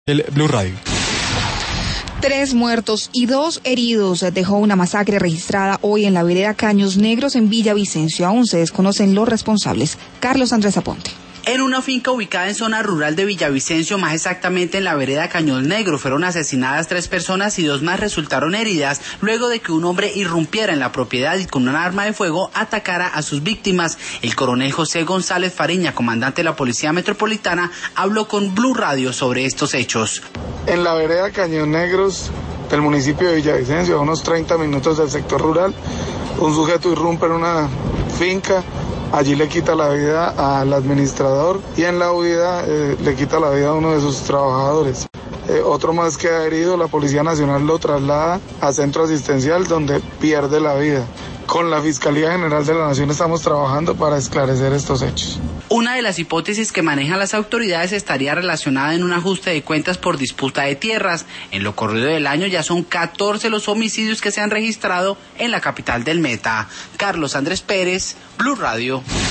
El Blue Radio. 3 muertos y 2 heridos dejó una masacre registrada hoy en la vereda Caños Negros en Villavicencio. Aún se desconocen los responsables. Carlos Andrés Aponte. En una finca ubicada en zona rural de Villavicencio, más exactamente en la vereda Cañón Negro, fueron asesinadas 3 personas y 2 más resultaron heridas luego de que un hombre irrumpiera en la propiedad y con un arma de fuego atacara a sus víctimas. El coronel José González Fariña, comandante de la Policía Metropolitana, habló con Blue Radio sobre estos hechos. En la vereda Cañón Negros del municipio de Villavicencio, a unos 30 minutos del sector rural, un sujeto irrumpe en una finca. Allí le quita la vida al administrador y en la huida le quita la vida a uno de sus trabajadores. Otro más queda herido, la Policía Nacional lo traslada a centro asistencial donde pierde la vida. Con la Fiscalía General de la Nación estamos trabajando para esclarecer estos hechos. Una de las hipótesis que manejan las autoridades estaría relacionada en un ajuste de cuentas por disputa de tierras. En lo corrido del año ya son 14 los homicidios que se han registrado en la capital del Meta. Carlos Andrés Pérez, Blue Radio.